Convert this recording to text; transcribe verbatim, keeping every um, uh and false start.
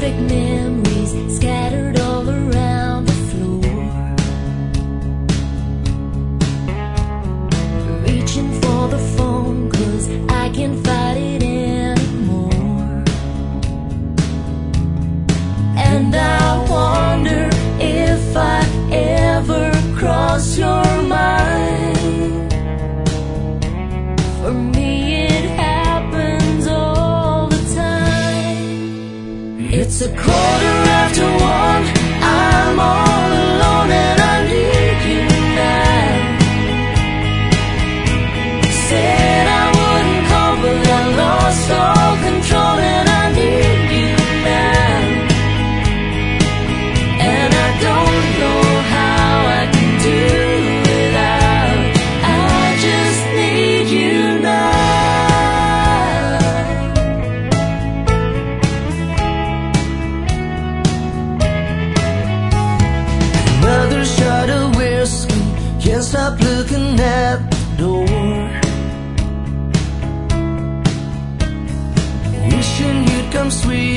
perfect memories scattered all around the floor. Reaching for the phone, cause I can't fight it anymore. And I wonder if I ever cross your mind. For me it happens all the time. It's a quarter after one, I'm all alone and I need you now. Said I wouldn't call but I lost all control and I need you now. And I don't know how I can do without. I just need you now. Another shot of whiskey, can't stop looking at the door. Wishing you'd come sweet